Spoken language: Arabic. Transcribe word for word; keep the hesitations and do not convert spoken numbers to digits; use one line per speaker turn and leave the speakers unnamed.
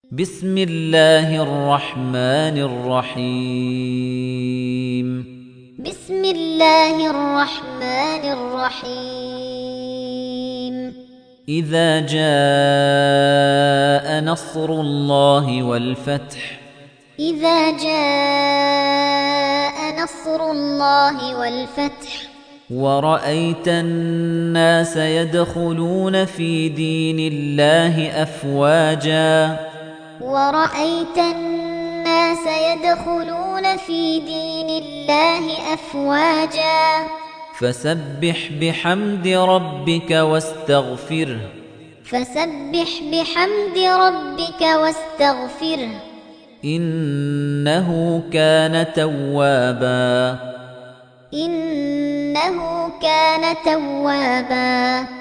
بسم الله الرحمن الرحيم
بسم الله الرحمن الرحيم
إذا جاء نصر الله والفتح
إذا جاء نصر الله والفتح
ورأيت الناس يدخلون في دين الله أفواجا
ورأيت الناس يدخلون في دين الله أفواجا
فسبح بحمد ربك واستغفره
فسبح بحمد ربك واستغفره
إنه كان توابا
إنه كان توابا